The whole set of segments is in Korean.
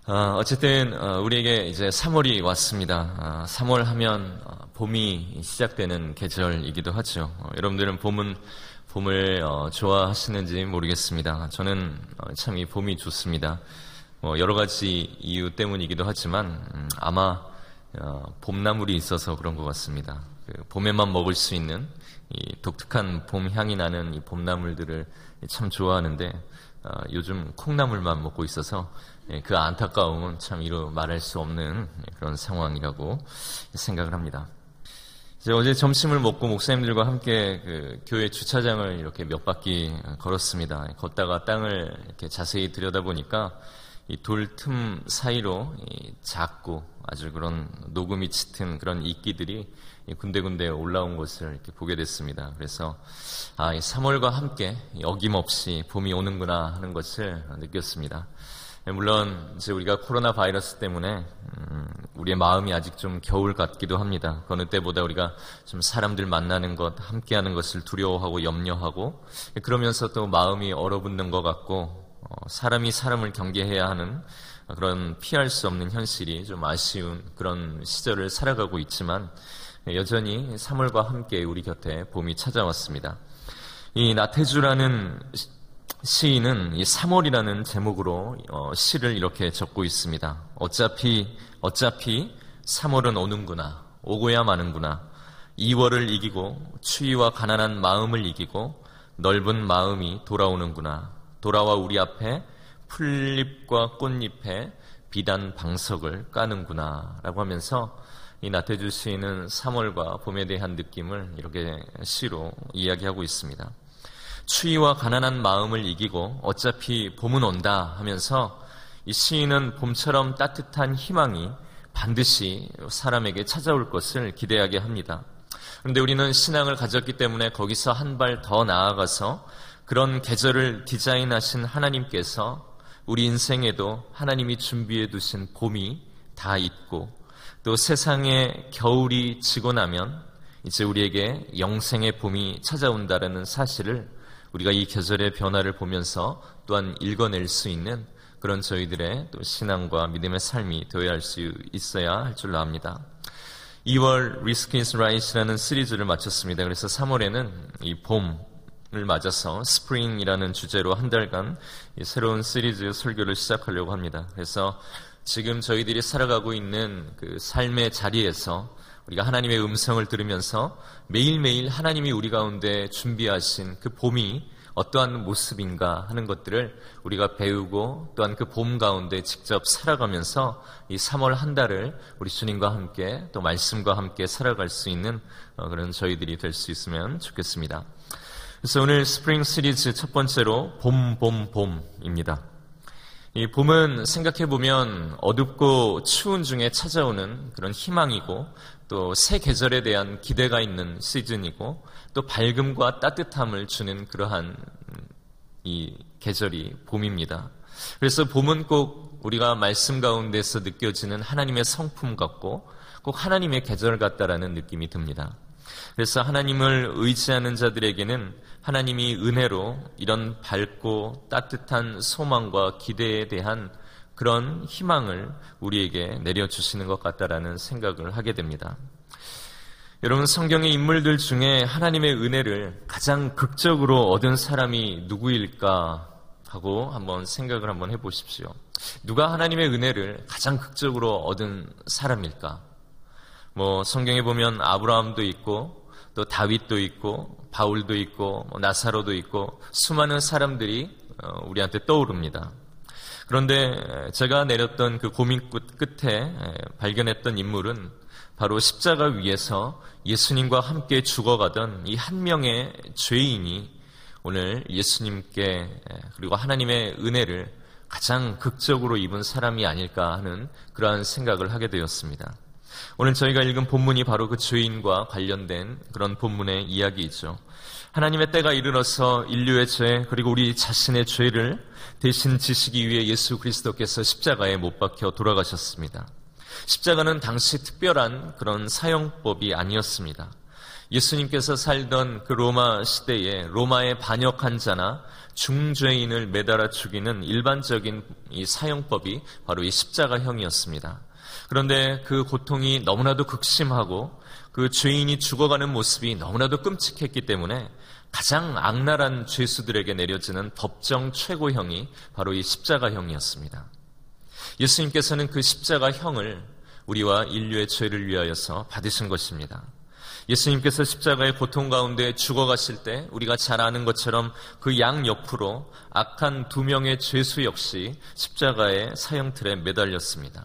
어쨌든 우리에게 이제 3월이 왔습니다. 3월 하면 봄이 시작되는 계절이기도 하죠. 여러분들은 봄을 좋아하시는지 모르겠습니다. 저는 참 이 봄이 좋습니다. 여러 가지 이유 때문이기도 하지만 아마 봄나물이 있어서 그런 것 같습니다. 봄에만 먹을 수 있는 이 독특한 봄 향이 나는 이 봄나물들을 참 좋아하는데 요즘 콩나물만 먹고 있어서 그 안타까움은 참 이루 말할 수 없는 그런 상황이라고 생각을 합니다. 이제 어제 점심을 먹고 목사님들과 함께 그 교회 주차장을 이렇게 몇 바퀴 걸었습니다. 걷다가 땅을 이렇게 자세히 들여다보니까 이 돌 틈 사이로 이 작고 아주 그런 녹음이 짙은 그런 이끼들이 군데군데 올라온 것을 이렇게 보게 됐습니다. 그래서 이 3월과 함께 어김없이 봄이 오는구나 하는 것을 느꼈습니다. 물론 이제 우리가 코로나 바이러스 때문에 우리의 마음이 아직 좀 겨울 같기도 합니다. 어느 때보다 우리가 좀 사람들 만나는 것, 함께하는 것을 두려워하고 염려하고 그러면서 또 마음이 얼어붙는 것 같고 사람이 사람을 경계해야 하는 그런 피할 수 없는 현실이 좀 아쉬운 그런 시절을 살아가고 있지만 여전히 3월과 함께 우리 곁에 봄이 찾아왔습니다. 이 나태주라는 시인은 이 3월이라는 제목으로 시를 이렇게 적고 있습니다. 어차피 3월은 오는구나. 오고야 마는구나. 2월을 이기고 추위와 가난한 마음을 이기고 넓은 마음이 돌아오는구나. 돌아와 우리 앞에 풀잎과 꽃잎에 비단 방석을 까는구나 라고 하면서 이 나태주 시인은 3월과 봄에 대한 느낌을 이렇게 시로 이야기하고 있습니다. 추위와 가난한 마음을 이기고 어차피 봄은 온다 하면서 이 시인은 봄처럼 따뜻한 희망이 반드시 사람에게 찾아올 것을 기대하게 합니다. 그런데 우리는 신앙을 가졌기 때문에 거기서 한 발 더 나아가서 그런 계절을 디자인하신 하나님께서 우리 인생에도 하나님이 준비해 두신 봄이 다 있고 또 세상에 겨울이 지고 나면 이제 우리에게 영생의 봄이 찾아온다라는 사실을 우리가 이 계절의 변화를 보면서 또한 읽어낼 수 있는 그런 저희들의 또 신앙과 믿음의 삶이 되어야 할 수 있어야 할 줄로 압니다. 2월 Risk is Right이라는 시리즈를 마쳤습니다. 그래서 3월에는 이 봄을 맞아서 스프링이라는 주제로 한 달간 이 새로운 시리즈 설교를 시작하려고 합니다. 그래서 지금 저희들이 살아가고 있는 그 삶의 자리에서 우리가 하나님의 음성을 들으면서 매일매일 하나님이 우리 가운데 준비하신 그 봄이 어떠한 모습인가 하는 것들을 우리가 배우고 또한 그 봄 가운데 직접 살아가면서 이 3월 한 달을 우리 주님과 함께 또 말씀과 함께 살아갈 수 있는 그런 저희들이 될 수 있으면 좋겠습니다. 그래서 오늘 스프링 시리즈 첫 번째로 봄입니다. 이 봄은 생각해보면 어둡고 추운 중에 찾아오는 그런 희망이고 또 새 계절에 대한 기대가 있는 시즌이고 또 밝음과 따뜻함을 주는 그러한 이 계절이 봄입니다. 그래서 봄은 꼭 우리가 말씀 가운데서 느껴지는 하나님의 성품 같고 꼭 하나님의 계절 같다라는 느낌이 듭니다. 그래서 하나님을 의지하는 자들에게는 하나님이 은혜로 이런 밝고 따뜻한 소망과 기대에 대한 그런 희망을 우리에게 내려주시는 것 같다라는 생각을 하게 됩니다. 여러분, 성경의 인물들 중에 하나님의 은혜를 가장 극적으로 얻은 사람이 누구일까 하고 한번 생각을 한번 해보십시오. 누가 하나님의 은혜를 가장 극적으로 얻은 사람일까? 성경에 보면 아브라함도 있고 또 다윗도 있고 바울도 있고 나사로도 있고 수많은 사람들이 우리한테 떠오릅니다. 그런데 제가 내렸던 그 고민 끝에 발견했던 인물은 바로 십자가 위에서 예수님과 함께 죽어가던 이 한 명의 죄인이 오늘 예수님께 그리고 하나님의 은혜를 가장 극적으로 입은 사람이 아닐까 하는 그러한 생각을 하게 되었습니다. 오늘 저희가 읽은 본문이 바로 그 죄인과 관련된 그런 본문의 이야기이죠. 하나님의 때가 이르러서 인류의 죄 그리고 우리 자신의 죄를 대신 지시기 위해 예수 그리스도께서 십자가에 못 박혀 돌아가셨습니다. 십자가는 당시 특별한 그런 사형법이 아니었습니다. 예수님께서 살던 그 로마 시대에 로마의 반역한 자나 중죄인을 매달아 죽이는 일반적인 이 사형법이 바로 이 십자가형이었습니다. 그런데 그 고통이 너무나도 극심하고 그 죄인이 죽어가는 모습이 너무나도 끔찍했기 때문에 가장 악랄한 죄수들에게 내려지는 법정 최고형이 바로 이 십자가형이었습니다. 예수님께서는 그 십자가형을 우리와 인류의 죄를 위하여서 받으신 것입니다. 예수님께서 십자가의 고통 가운데 죽어가실 때 우리가 잘 아는 것처럼 그 양옆으로 악한 2명의 죄수 역시 십자가의 사형틀에 매달렸습니다.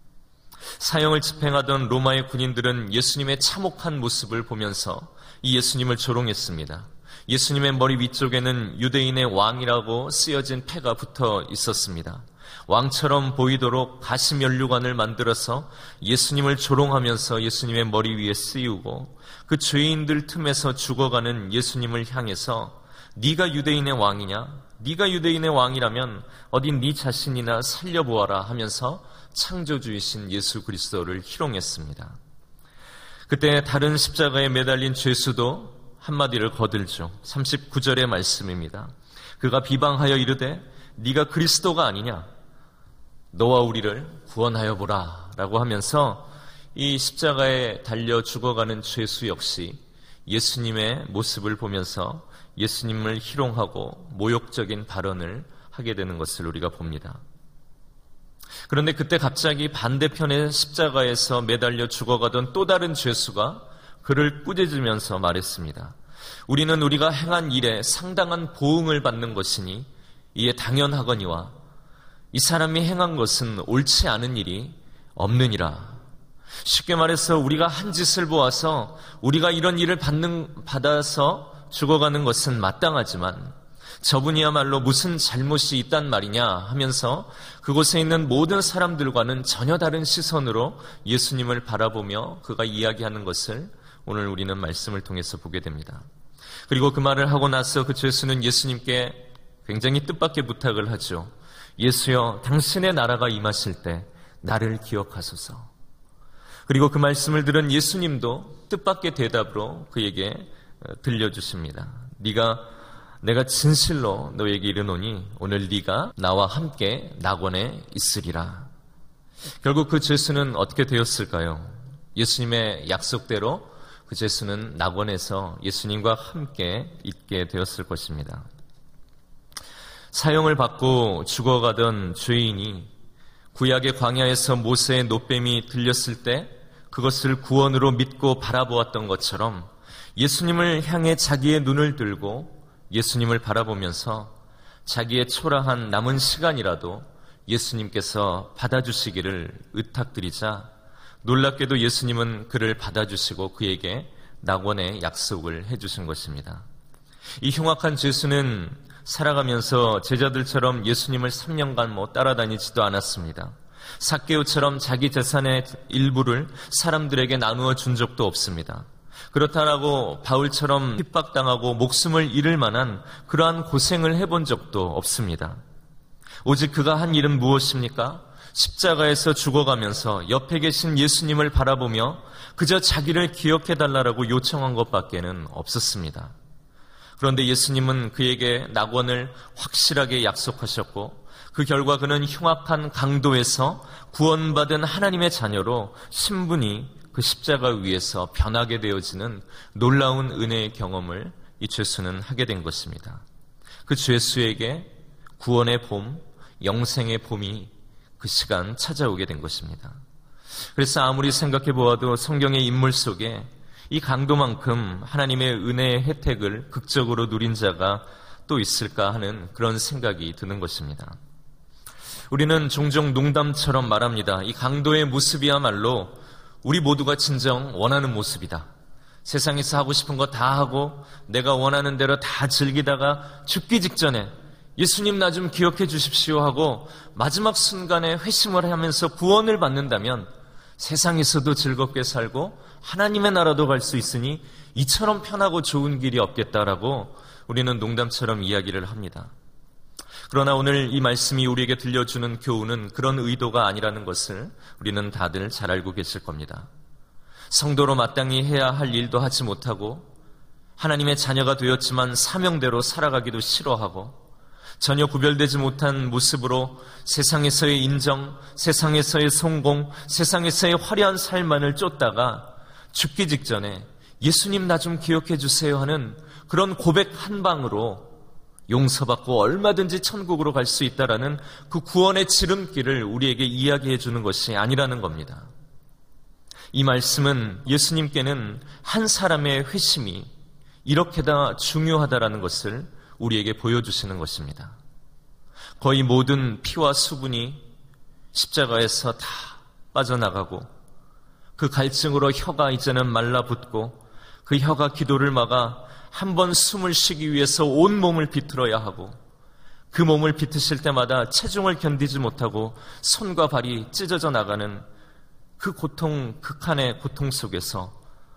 사형을 집행하던 로마의 군인들은 예수님의 참혹한 모습을 보면서 이 예수님을 조롱했습니다. 예수님의 머리 위쪽에는 유대인의 왕이라고 쓰여진 패가 붙어 있었습니다. 왕처럼 보이도록 가시면류관을 만들어서 예수님을 조롱하면서 예수님의 머리 위에 씌우고 그 죄인들 틈에서 죽어가는 예수님을 향해서 네가 유대인의 왕이냐? 네가 유대인의 왕이라면 어디 네 자신이나 살려보아라 하면서 창조주이신 예수 그리스도를 희롱했습니다. 그때 다른 십자가에 매달린 죄수도 한마디를 거들죠. 39절의 말씀입니다. 그가 비방하여 이르되 네가 그리스도가 아니냐? 너와 우리를 구원하여 보라 라고 하면서 이 십자가에 달려 죽어가는 죄수 역시 예수님의 모습을 보면서 예수님을 희롱하고 모욕적인 발언을 하게 되는 것을 우리가 봅니다. 그런데 그때 갑자기 반대편의 십자가에서 매달려 죽어가던 또 다른 죄수가 그를 꾸짖으면서 말했습니다. 우리는 우리가 행한 일에 상당한 보응을 받는 것이니 이에 당연하거니와 이 사람이 행한 것은 옳지 않은 일이 없느니라. 쉽게 말해서 우리가 한 짓을 보아서 우리가 이런 일을 받아서 죽어가는 것은 마땅하지만 저분이야말로 무슨 잘못이 있단 말이냐 하면서 그곳에 있는 모든 사람들과는 전혀 다른 시선으로 예수님을 바라보며 그가 이야기하는 것을 오늘 우리는 말씀을 통해서 보게 됩니다. 그리고 그 말을 하고 나서 그 죄수는 예수님께 굉장히 뜻밖의 부탁을 하죠. 예수여, 당신의 나라가 임하실 때 나를 기억하소서. 그리고 그 말씀을 들은 예수님도 뜻밖의 대답으로 그에게 들려주십니다. 내가 진실로 너에게 이르노니 오늘 네가 나와 함께 낙원에 있으리라. 결국 그 죄수는 어떻게 되었을까요? 예수님의 약속대로 그 죄수는 낙원에서 예수님과 함께 있게 되었을 것입니다. 사형을 받고 죽어가던 죄인이 구약의 광야에서 모세의 놋뱀이 들렸을 때 그것을 구원으로 믿고 바라보았던 것처럼 예수님을 향해 자기의 눈을 들고 예수님을 바라보면서 자기의 초라한 남은 시간이라도 예수님께서 받아주시기를 의탁드리자 놀랍게도 예수님은 그를 받아주시고 그에게 낙원의 약속을 해주신 것입니다. 이 흉악한 죄수는 살아가면서 제자들처럼 예수님을 3년간 따라다니지도 않았습니다. 삭개오처럼 자기 재산의 일부를 사람들에게 나누어 준 적도 없습니다. 그렇다라고 바울처럼 핍박당하고 목숨을 잃을 만한 그러한 고생을 해본 적도 없습니다. 오직 그가 한 일은 무엇입니까? 십자가에서 죽어가면서 옆에 계신 예수님을 바라보며 그저 자기를 기억해달라고 요청한 것밖에는 없었습니다. 그런데 예수님은 그에게 낙원을 확실하게 약속하셨고 그 결과 그는 흉악한 강도에서 구원받은 하나님의 자녀로 신분이 그 십자가 위에서 변하게 되어지는 놀라운 은혜의 경험을 이 죄수는 하게 된 것입니다. 그 죄수에게 구원의 봄, 영생의 봄이 그 시간 찾아오게 된 것입니다. 그래서 아무리 생각해 보아도 성경의 인물 속에 이 강도만큼 하나님의 은혜의 혜택을 극적으로 누린 자가 또 있을까 하는 그런 생각이 드는 것입니다. 우리는 종종 농담처럼 말합니다. 이 강도의 모습이야말로 우리 모두가 진정 원하는 모습이다. 세상에서 하고 싶은 거 다 하고 내가 원하는 대로 다 즐기다가 죽기 직전에 예수님 나 좀 기억해 주십시오 하고 마지막 순간에 회심을 하면서 구원을 받는다면 세상에서도 즐겁게 살고 하나님의 나라도 갈 수 있으니 이처럼 편하고 좋은 길이 없겠다라고 우리는 농담처럼 이야기를 합니다. 그러나 오늘 이 말씀이 우리에게 들려주는 교훈은 그런 의도가 아니라는 것을 우리는 다들 잘 알고 계실 겁니다. 성도로 마땅히 해야 할 일도 하지 못하고 하나님의 자녀가 되었지만 사명대로 살아가기도 싫어하고 전혀 구별되지 못한 모습으로 세상에서의 인정, 세상에서의 성공, 세상에서의 화려한 삶만을 쫓다가 죽기 직전에 예수님 나 좀 기억해 주세요 하는 그런 고백 한 방으로 용서받고 얼마든지 천국으로 갈 수 있다라는 그 구원의 지름길을 우리에게 이야기해 주는 것이 아니라는 겁니다. 이 말씀은 예수님께는 한 사람의 회심이 이렇게나 중요하다라는 것을 우리에게 보여주시는 것입니다. 거의 모든 피와 수분이 십자가에서 다 빠져나가고 그 갈증으로 혀가 이제는 말라붙고 그 혀가 기도를 막아 한 번 숨을 쉬기 위해서 온 몸을 비틀어야 하고 그 몸을 비트실 때마다 체중을 견디지 못하고 손과 발이 찢어져 나가는 그 고통, 극한의 고통 속에서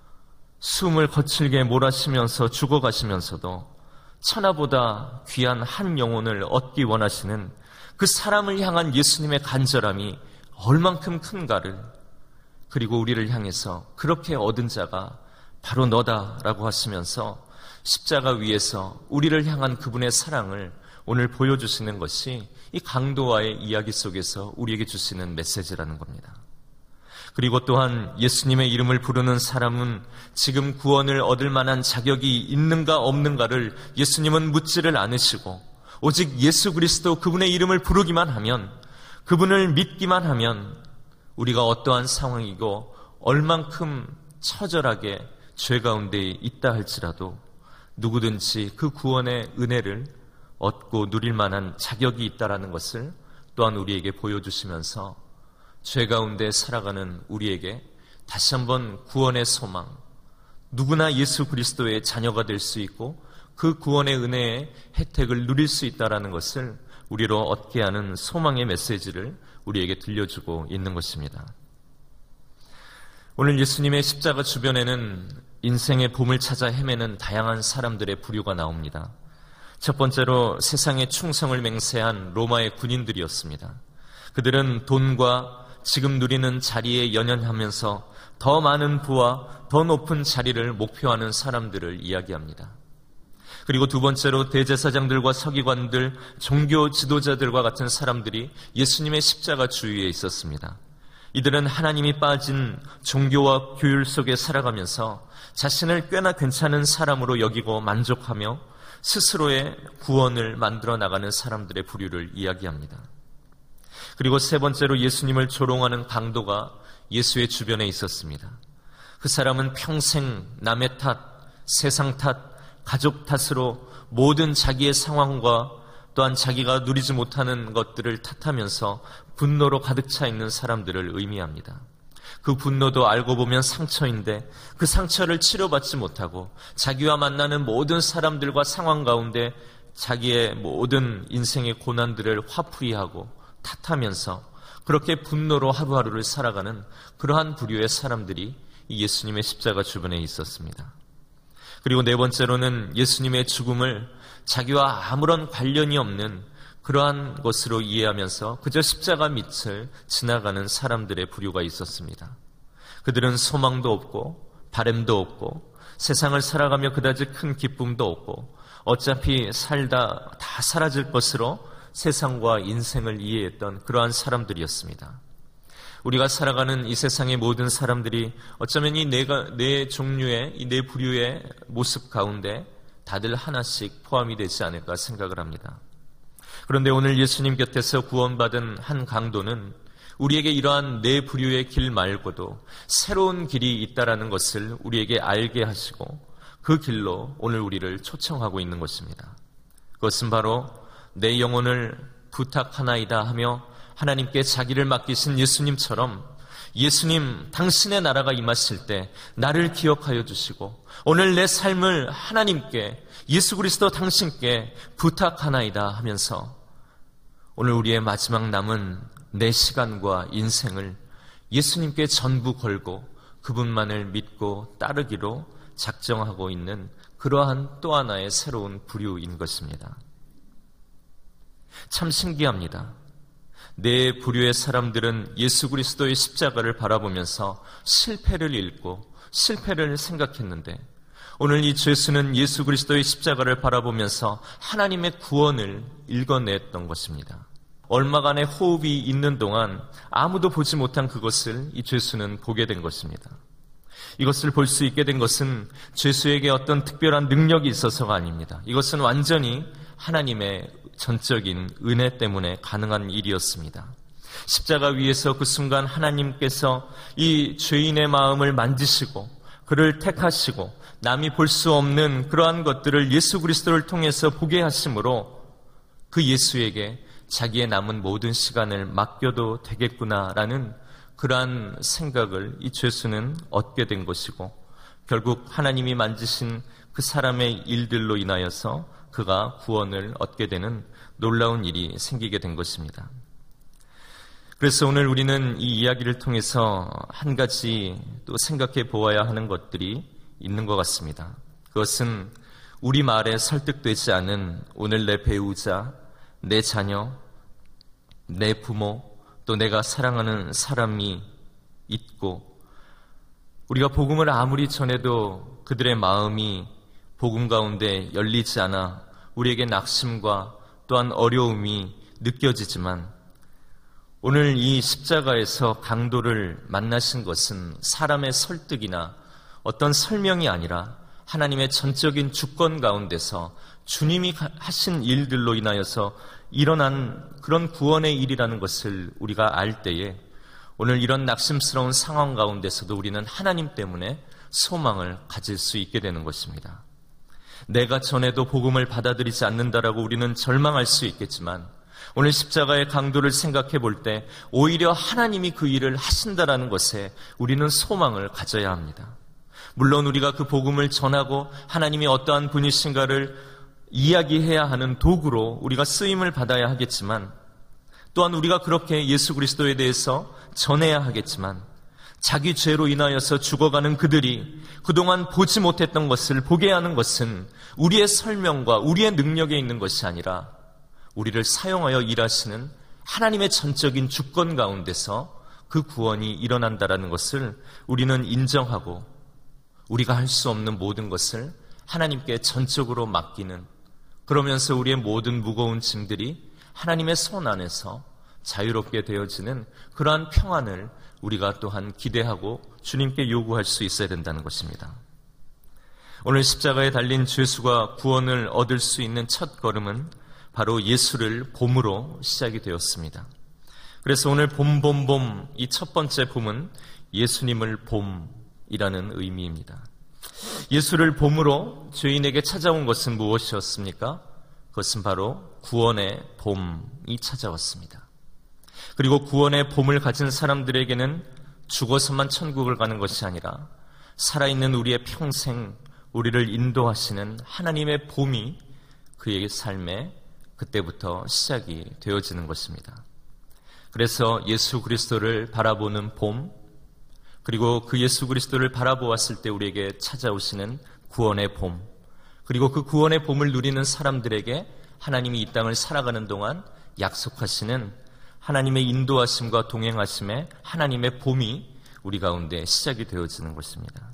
숨을 거칠게 몰아쉬면서 죽어가시면서도 천하보다 귀한 한 영혼을 얻기 원하시는 그 사람을 향한 예수님의 간절함이 얼만큼 큰가를, 그리고 우리를 향해서 그렇게 얻은 자가 바로 너다라고 하시면서 십자가 위에서 우리를 향한 그분의 사랑을 오늘 보여주시는 것이 이 강도와의 이야기 속에서 우리에게 주시는 메시지라는 겁니다. 그리고 또한 예수님의 이름을 부르는 사람은 지금 구원을 얻을 만한 자격이 있는가 없는가를 예수님은 묻지를 않으시고 오직 예수 그리스도 그분의 이름을 부르기만 하면, 그분을 믿기만 하면 우리가 어떠한 상황이고 얼만큼 처절하게 죄 가운데 있다 할지라도 누구든지 그 구원의 은혜를 얻고 누릴 만한 자격이 있다라는 것을 또한 우리에게 보여주시면서 죄 가운데 살아가는 우리에게 다시 한번 구원의 소망, 누구나 예수 그리스도의 자녀가 될 수 있고 그 구원의 은혜의 혜택을 누릴 수 있다라는 것을 우리로 얻게 하는 소망의 메시지를 우리에게 들려주고 있는 것입니다. 오늘 예수님의 십자가 주변에는 인생의 봄을 찾아 헤매는 다양한 사람들의 부류가 나옵니다. 첫 번째로 세상에 충성을 맹세한 로마의 군인들이었습니다. 그들은 돈과 지금 누리는 자리에 연연하면서 더 많은 부와 더 높은 자리를 목표하는 사람들을 이야기합니다. 그리고 두 번째로 대제사장들과 서기관들, 종교 지도자들과 같은 사람들이 예수님의 십자가 주위에 있었습니다. 이들은 하나님이 빠진 종교와 규율 속에 살아가면서 자신을 꽤나 괜찮은 사람으로 여기고 만족하며 스스로의 구원을 만들어 나가는 사람들의 부류를 이야기합니다. 그리고 세 번째로 예수님을 조롱하는 강도가 예수의 주변에 있었습니다. 그 사람은 평생 남의 탓, 세상 탓, 가족 탓으로 모든 자기의 상황과 또한 자기가 누리지 못하는 것들을 탓하면서 분노로 가득 차 있는 사람들을 의미합니다. 그 분노도 알고 보면 상처인데 그 상처를 치료받지 못하고 자기와 만나는 모든 사람들과 상황 가운데 자기의 모든 인생의 고난들을 화풀이하고 탓하면서 그렇게 분노로 하루하루를 살아가는 그러한 부류의 사람들이 이 예수님의 십자가 주변에 있었습니다. 그리고 네 번째로는 예수님의 죽음을 자기와 아무런 관련이 없는 그러한 것으로 이해하면서 그저 십자가 밑을 지나가는 사람들의 부류가 있었습니다. 그들은 소망도 없고 바램도 없고 세상을 살아가며 그다지 큰 기쁨도 없고 어차피 살다 다 사라질 것으로 세상과 인생을 이해했던 그러한 사람들이었습니다. 우리가 살아가는 이 세상의 모든 사람들이 어쩌면 이 네 종류의, 이 네 부류의 모습 가운데 다들 하나씩 포함이 되지 않을까 생각을 합니다. 그런데 오늘 예수님 곁에서 구원받은 한 강도는 우리에게 이러한 네 부류의 길 말고도 새로운 길이 있다라는 것을 우리에게 알게 하시고 그 길로 오늘 우리를 초청하고 있는 것입니다. 그것은 바로 내 영혼을 부탁하나이다 하며 하나님께 자기를 맡기신 예수님처럼 예수님 당신의 나라가 임하실 때 나를 기억하여 주시고 오늘 내 삶을 하나님께 예수 그리스도 당신께 부탁하나이다 하면서 오늘 우리의 마지막 남은 내 시간과 인생을 예수님께 전부 걸고 그분만을 믿고 따르기로 작정하고 있는 그러한 또 하나의 새로운 부류인 것입니다. 참 신기합니다. 네 부류의 사람들은 예수 그리스도의 십자가를 바라보면서 실패를 읽고 실패를 생각했는데, 오늘 이 죄수는 예수 그리스도의 십자가를 바라보면서 하나님의 구원을 읽어냈던 것입니다. 얼마간의 호흡이 있는 동안 아무도 보지 못한 그것을 이 죄수는 보게 된 것입니다. 이것을 볼 수 있게 된 것은 죄수에게 어떤 특별한 능력이 있어서가 아닙니다. 이것은 완전히 하나님의 전적인 은혜 때문에 가능한 일이었습니다. 십자가 위에서 그 순간 하나님께서 이 죄인의 마음을 만지시고 그를 택하시고 남이 볼 수 없는 그러한 것들을 예수 그리스도를 통해서 보게 하심으로 그 예수에게 자기의 남은 모든 시간을 맡겨도 되겠구나라는 그러한 생각을 이 죄수는 얻게 된 것이고, 결국 하나님이 만지신 그 사람의 일들로 인하여서 그가 구원을 얻게 되는 놀라운 일이 생기게 된 것입니다. 그래서 오늘 우리는 이 이야기를 통해서 한 가지 또 생각해 보아야 하는 것들이 있는 것 같습니다. 그것은 우리 말에 설득되지 않은 오늘 내 배우자, 내 자녀, 내 부모, 또 내가 사랑하는 사람이 있고, 우리가 복음을 아무리 전해도 그들의 마음이 복음 가운데 열리지 않아 우리에게 낙심과 또한 어려움이 느껴지지만, 오늘 이 십자가에서 강도를 만나신 것은 사람의 설득이나 어떤 설명이 아니라 하나님의 전적인 주권 가운데서 주님이 하신 일들로 인하여서 일어난 그런 구원의 일이라는 것을 우리가 알 때에, 오늘 이런 낙심스러운 상황 가운데서도 우리는 하나님 때문에 소망을 가질 수 있게 되는 것입니다. 내가 전해도 복음을 받아들이지 않는다라고 우리는 절망할 수 있겠지만, 오늘 십자가의 강도를 생각해 볼 때 오히려 하나님이 그 일을 하신다라는 것에 우리는 소망을 가져야 합니다. 물론 우리가 그 복음을 전하고 하나님이 어떠한 분이신가를 이야기해야 하는 도구로 우리가 쓰임을 받아야 하겠지만, 또한 우리가 그렇게 예수 그리스도에 대해서 전해야 하겠지만, 자기 죄로 인하여서 죽어가는 그들이 그동안 보지 못했던 것을 보게 하는 것은 우리의 설명과 우리의 능력에 있는 것이 아니라 우리를 사용하여 일하시는 하나님의 전적인 주권 가운데서 그 구원이 일어난다라는 것을 우리는 인정하고, 우리가 할 수 없는 모든 것을 하나님께 전적으로 맡기는, 그러면서 우리의 모든 무거운 짐들이 하나님의 손 안에서 자유롭게 되어지는 그러한 평안을 우리가 또한 기대하고 주님께 요구할 수 있어야 된다는 것입니다. 오늘 십자가에 달린 죄수가 구원을 얻을 수 있는 첫 걸음은 바로 예수를 봄으로 시작이 되었습니다. 그래서 오늘 봄 이 첫 번째 봄은 예수님을 봄이라는 의미입니다. 예수를 봄으로 죄인에게 찾아온 것은 무엇이었습니까? 그것은 바로 구원의 봄이 찾아왔습니다. 그리고 구원의 봄을 가진 사람들에게는 죽어서만 천국을 가는 것이 아니라 살아있는 우리의 평생 우리를 인도하시는 하나님의 봄이 그의 삶에 그때부터 시작이 되어지는 것입니다. 그래서 예수 그리스도를 바라보는 봄, 그리고 그 예수 그리스도를 바라보았을 때 우리에게 찾아오시는 구원의 봄, 그리고 그 구원의 봄을 누리는 사람들에게 하나님이 이 땅을 살아가는 동안 약속하시는 하나님의 인도하심과 동행하심의 하나님의 봄이 우리 가운데 시작이 되어지는 것입니다.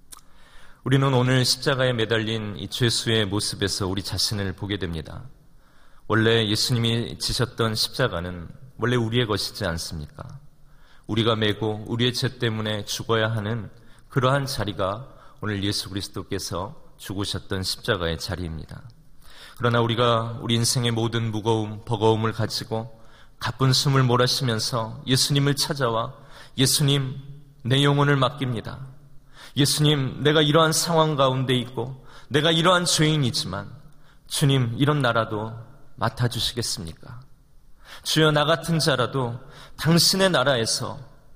우리는 오늘 십자가에 매달린 이 죄수의 모습에서 우리 자신을 보게 됩니다. 원래 예수님이 지셨던 십자가는 원래 우리의 것이지 않습니까? 우리가 메고 우리의 죄 때문에 죽어야 하는 그러한 자리가 오늘 예수 그리스도께서 죽으셨던 십자가의 자리입니다. 그러나 우리가 우리 인생의 모든 무거움, 버거움을 가지고 가쁜 숨을 몰아쉬면서 예수님을 찾아와, 예수님, 내 영혼을 맡깁니다. 예수님, 내가 이러한 상황 가운데 있고 내가 이러한 죄인이지만 주님, 이런 나라도 맡아주시겠습니까? 주여, 나 같은 자라도 당신의 나라에서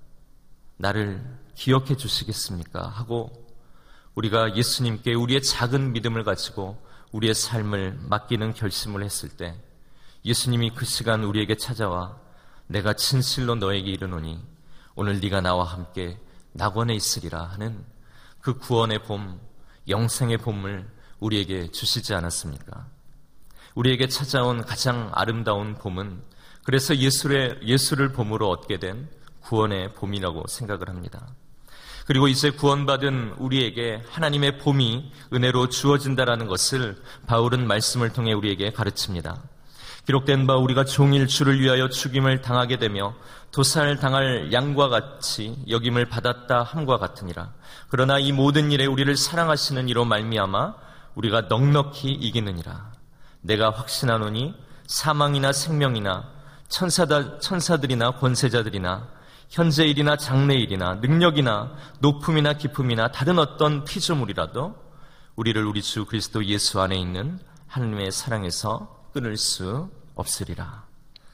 나를 기억해 주시겠습니까? 하고 우리가 예수님께 우리의 작은 믿음을 가지고 우리의 삶을 맡기는 결심을 했을 때, 예수님이 그 시간 우리에게 찾아와 내가 진실로 너에게 이르노니 오늘 네가 나와 함께 낙원에 있으리라 하는 그 구원의 봄, 영생의 봄을 우리에게 주시지 않았습니까? 우리에게 찾아온 가장 아름다운 봄은 그래서 예수를 봄으로 얻게 된 구원의 봄이라고 생각을 합니다. 그리고 이제 구원받은 우리에게 하나님의 봄이 은혜로 주어진다라는 것을 바울은 말씀을 통해 우리에게 가르칩니다. 기록된 바 우리가 종일 주를 위하여 죽임을 당하게 되며 도살당할 양과 같이 여김을 받았다 함과 같으니라. 그러나 이 모든 일에 우리를 사랑하시는 이로 말미암아 우리가 넉넉히 이기느니라. 내가 확신하노니 사망이나 생명이나 천사들이나 권세자들이나 현재일이나 장래일이나 능력이나 높음이나 깊음이나 다른 어떤 피조물이라도 우리를 우리 주 그리스도 예수 안에 있는 하나님의 사랑에서 끊을 수 없으리라.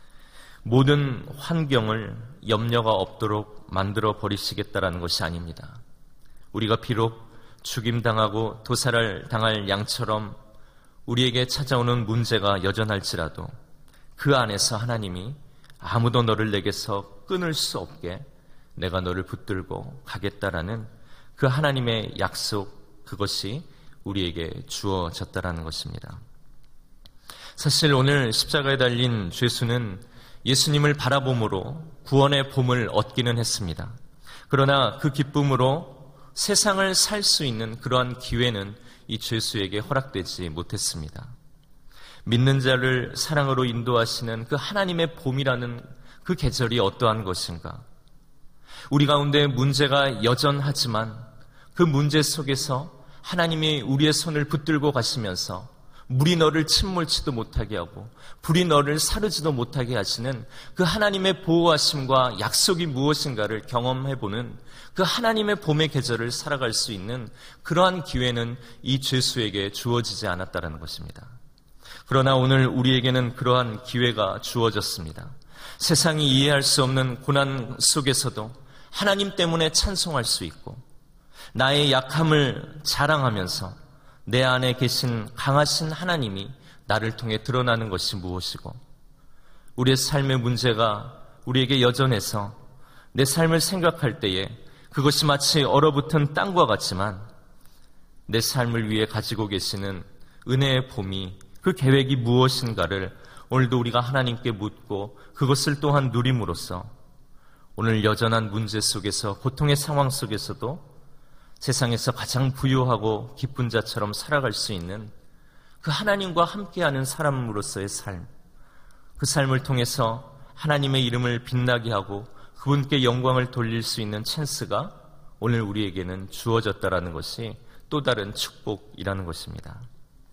모든 환경을 염려가 없도록 만들어 버리시겠다라는 것이 아닙니다. 우리가 비록 죽임당하고 도살을 당할 양처럼 우리에게 찾아오는 문제가 여전할지라도 그 안에서 하나님이 아무도 너를 내게서 끊을 수 없게 내가 너를 붙들고 가겠다라는 그 하나님의 약속, 그것이 우리에게 주어졌다라는 것입니다. 사실 오늘 십자가에 달린 죄수는 예수님을 바라봄으로 구원의 봄을 얻기는 했습니다. 그러나 그 기쁨으로 세상을 살 수 있는 그러한 기회는 이 죄수에게 허락되지 못했습니다. 믿는 자를 사랑으로 인도하시는 그 하나님의 봄이라는 그 계절이 어떠한 것인가? 우리 가운데 문제가 여전하지만 그 문제 속에서 하나님이 우리의 손을 붙들고 가시면서 물이 너를 침몰치도 못하게 하고 불이 너를 사르지도 못하게 하시는 그 하나님의 보호하심과 약속이 무엇인가를 경험해보는 그 하나님의 봄의 계절을 살아갈 수 있는 그러한 기회는 이 죄수에게 주어지지 않았다는 것입니다. 그러나 오늘 우리에게는 그러한 기회가 주어졌습니다. 세상이 이해할 수 없는 고난 속에서도 하나님 때문에 찬송할 수 있고 나의 약함을 자랑하면서 내 안에 계신 강하신 하나님이 나를 통해 드러나는 것이 무엇이고 우리의 삶의 문제가 우리에게 여전해서 내 삶을 생각할 때에 그것이 마치 얼어붙은 땅과 같지만 내 삶을 위해 가지고 계시는 은혜의 봄이 그 계획이 무엇인가를 오늘도 우리가 하나님께 묻고 그것을 또한 누림으로써 오늘 여전한 문제 속에서 고통의 상황 속에서도 세상에서 가장 부유하고 기쁜 자처럼 살아갈 수 있는 그 하나님과 함께하는 사람으로서의 삶, 그 삶을 통해서 하나님의 이름을 빛나게 하고 그분께 영광을 돌릴 수 있는 찬스가 오늘 우리에게는 주어졌다라는 것이 또 다른 축복이라는 것입니다.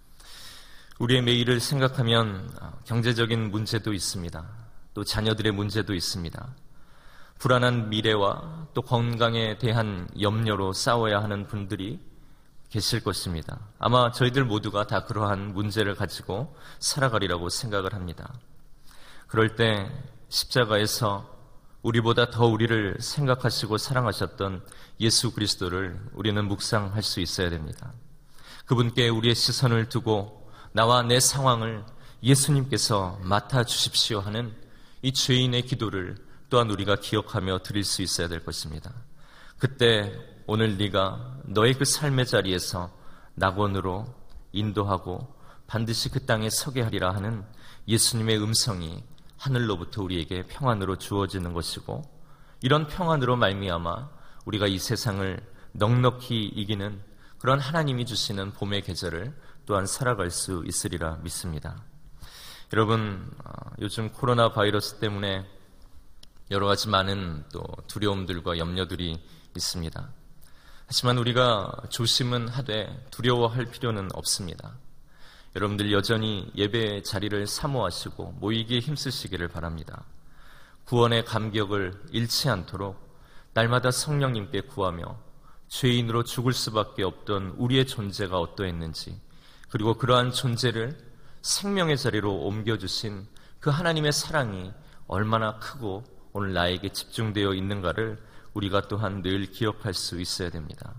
우리의 매일을 생각하면 경제적인 문제도 있습니다. 또 자녀들의 문제도 있습니다. 불안한 미래와 또 건강에 대한 염려로 싸워야 하는 분들이 계실 것입니다. 아마 저희들 모두가 다 그러한 문제를 가지고 살아가리라고 생각을 합니다. 그럴 때 십자가에서 우리보다 더 우리를 생각하시고 사랑하셨던 예수 그리스도를 우리는 묵상할 수 있어야 됩니다. 그분께 우리의 시선을 두고 나와 내 상황을 예수님께서 맡아주십시오 하는 이 죄인의 기도를 또한 우리가 기억하며 드릴 수 있어야 될 것입니다. 그때 오늘 네가 너의 그 삶의 자리에서 낙원으로 인도하고 반드시 그 땅에 서게 하리라 하는 예수님의 음성이 하늘로부터 우리에게 평안으로 주어지는 것이고 이런 평안으로 말미암아 우리가 이 세상을 넉넉히 이기는 그런 하나님이 주시는 봄의 계절을 또한 살아갈 수 있으리라 믿습니다. 여러분, 요즘 코로나 바이러스 때문에 여러 가지 많은 또 두려움들과 염려들이 있습니다. 하지만 우리가 조심은 하되 두려워할 필요는 없습니다. 여러분들 여전히 예배 자리를 사모하시고 모이기에 힘쓰시기를 바랍니다. 구원의 감격을 잃지 않도록 날마다 성령님께 구하며 죄인으로 죽을 수밖에 없던 우리의 존재가 어떠했는지 그리고 그러한 존재를 생명의 자리로 옮겨주신 그 하나님의 사랑이 얼마나 크고 오늘 나에게 집중되어 있는가를 우리가 또한 늘 기억할 수 있어야 됩니다.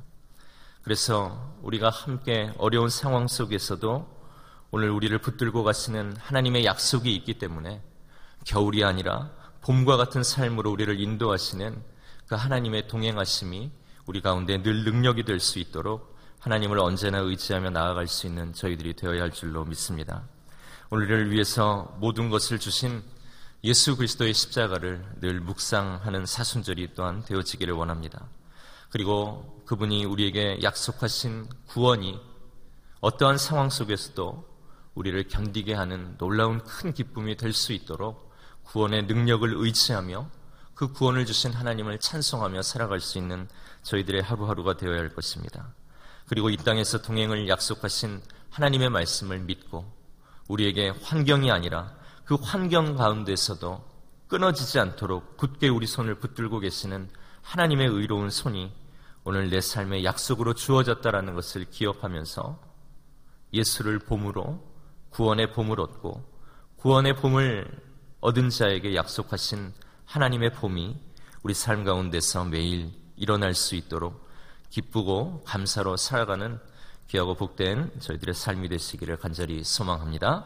그래서 우리가 함께 어려운 상황 속에서도 오늘 우리를 붙들고 가시는 하나님의 약속이 있기 때문에 겨울이 아니라 봄과 같은 삶으로 우리를 인도하시는 그 하나님의 동행하심이 우리 가운데 늘 능력이 될 수 있도록 하나님을 언제나 의지하며 나아갈 수 있는 저희들이 되어야 할 줄로 믿습니다. 오늘을 위해서 모든 것을 주신 예수 그리스도의 십자가를 늘 묵상하는 사순절이 또한 되어지기를 원합니다. 그리고 그분이 우리에게 약속하신 구원이 어떠한 상황 속에서도 우리를 견디게 하는 놀라운 큰 기쁨이 될 수 있도록 구원의 능력을 의지하며 그 구원을 주신 하나님을 찬송하며 살아갈 수 있는 저희들의 하루하루가 되어야 할 것입니다. 그리고 이 땅에서 동행을 약속하신 하나님의 말씀을 믿고 우리에게 환경이 아니라 그 환경 가운데서도 끊어지지 않도록 굳게 우리 손을 붙들고 계시는 하나님의 의로운 손이 오늘 내 삶의 약속으로 주어졌다라는 것을 기억하면서 예수를 봄으로 구원의 봄을 얻고 구원의 봄을 얻은 자에게 약속하신 하나님의 봄이 우리 삶 가운데서 매일 일어날 수 있도록 기쁘고 감사로 살아가는 귀하고 복된 저희들의 삶이 되시기를 간절히 소망합니다.